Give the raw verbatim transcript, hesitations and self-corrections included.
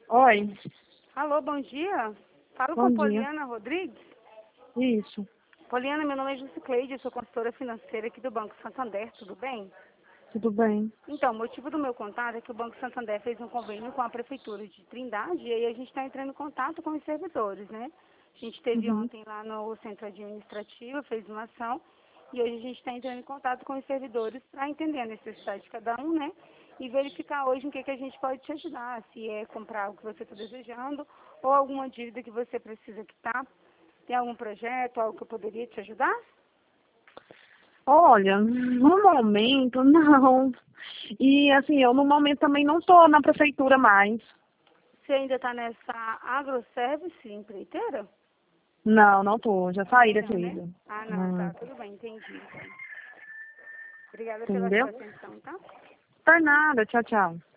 Oi, Alô, bom dia. Falo bom com dia. Poliana Rodrigues. Isso, Poliana, meu nome é Jusicleide, eu sou consultora financeira aqui do Banco Santander, tudo bem? tudo bem? Então, o motivo do meu contato é que o Banco Santander fez um convênio com a Prefeitura de Trindade e aí a gente está entrando em contato com os servidores, né? A gente esteve Uhum. ontem lá no centro administrativo, fez uma ação e hoje a gente está entrando em contato com os servidores para entender a necessidade de cada um, né? E verificar hoje em que, que a gente pode te ajudar, se é comprar algo que você está desejando ou alguma dívida que você precisa quitar. Tem algum projeto, algo que eu poderia te ajudar? Olha, no momento não. E assim, eu no momento também não estou na prefeitura mais. Você ainda está nessa agroservice empreiteira? Não, não tô. Já saí Também desse não, né? livro. Ah, não, Hum, tá. Tudo bem, entendi. Então. Obrigada pela entendeu? sua atenção, tá? Por nada. Tchau, tchau.